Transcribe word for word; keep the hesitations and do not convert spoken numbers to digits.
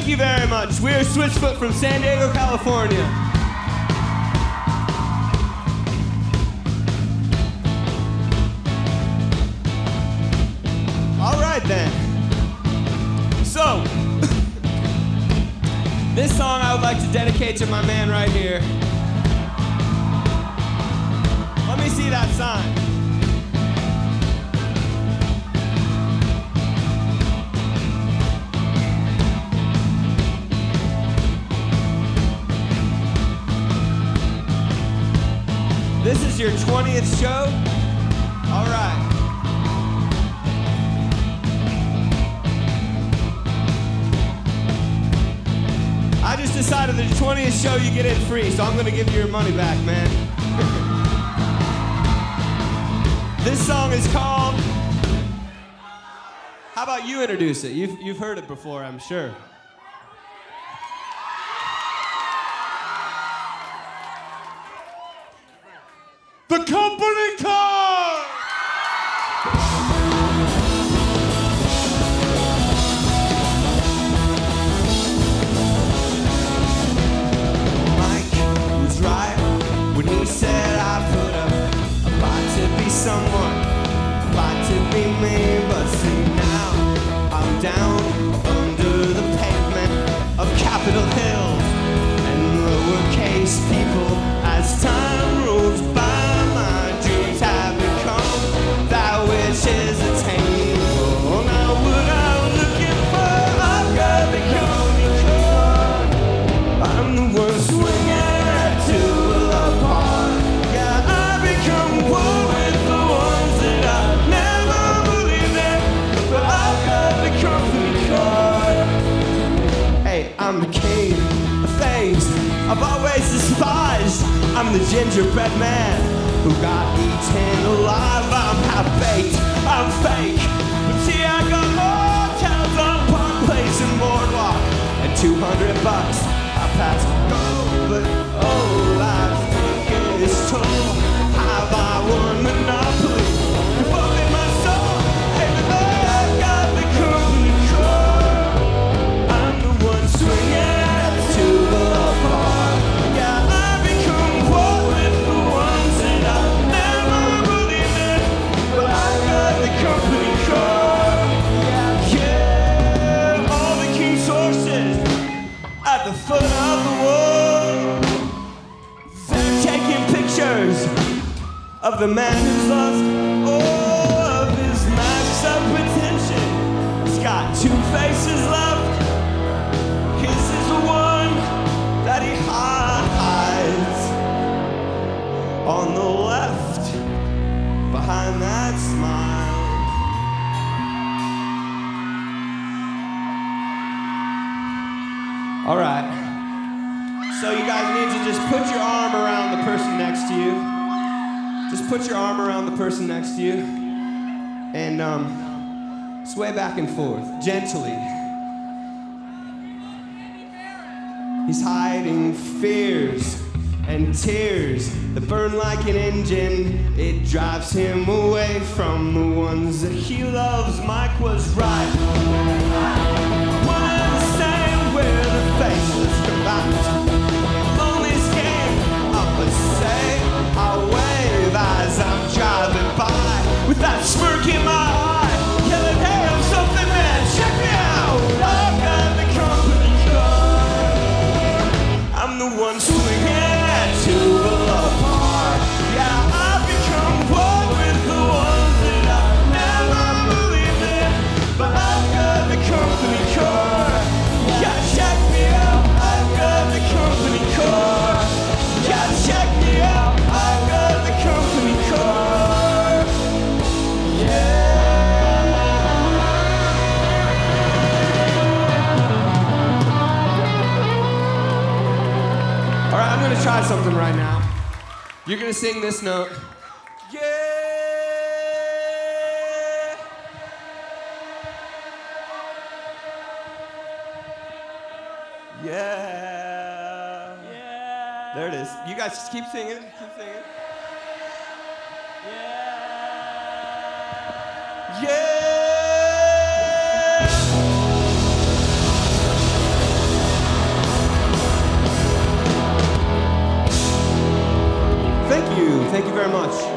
Thank you very much. We're Switchfoot from San Diego, California. All right then. So, this song I would like to dedicate to my man right here. Let me see that sign. This is your twentieth show? All right. I just decided the twentieth show you get it free, so I'm gonna give you your money back, man. This song is called... How about you introduce it? You've, you've heard it before, I'm sure. The company car! Mike was right when he said I put up a fight to be someone, a fight to be me. But see now, I'm down under the pavement of Capitol Hill and lowercase people as time rolls by. Is attainable. Now what I'm looking for, I've got the company car. I'm the one swinging at two apart. Yeah, I become one with the ones that I never believed in, but I've got the company car. Hey, I'm the king of things I've always despised. I'm the gingerbread man who got eaten alive. I'm half-baked, I'm fake. But see, I got hotels on Park Place and Boardwalk and two hundred bucks. I pass go, but oh, life's taking its toll. Have I won Monopoly? Devoted my soul. Hey, but I've got the company car. I'm the one swinging at two apart. Yeah, I become one with the ones that I never believed in, but I got the company car. Yeah, all the key sources at the foot of the wall. They're taking pictures of the man who's lost all of his masks of pretension. He's got two faces left. His is the one that he hides on the left, behind that smile. All right. So you guys need to just put your arm around the person next to you. Just put your arm around the person next to you and um, sway back and forth, gently. He's hiding fears and tears that burn like an engine. It drives him away from the ones that he loves. Mike was right. One and the same, where the faceless come out. Loneliest game, I must say. I wave as I'm driving by with that smirk in my eye, yelling, hey, I'm something, man, check me out. I've got the company car. I'm the one swinging at two apart. Yeah, I've become one with the ones that I never believed in, but I've got the company car. Yeah, check me out. I've got the company car. Yeah, check me out. I've got the company car. Yeah. All right, I'm gonna try something right now. You're gonna sing this note. Yeah. Yeah. Yeah. There it is. You guys just keep singing. Keep singing. Yeah. Yeah. you. Thank you very much.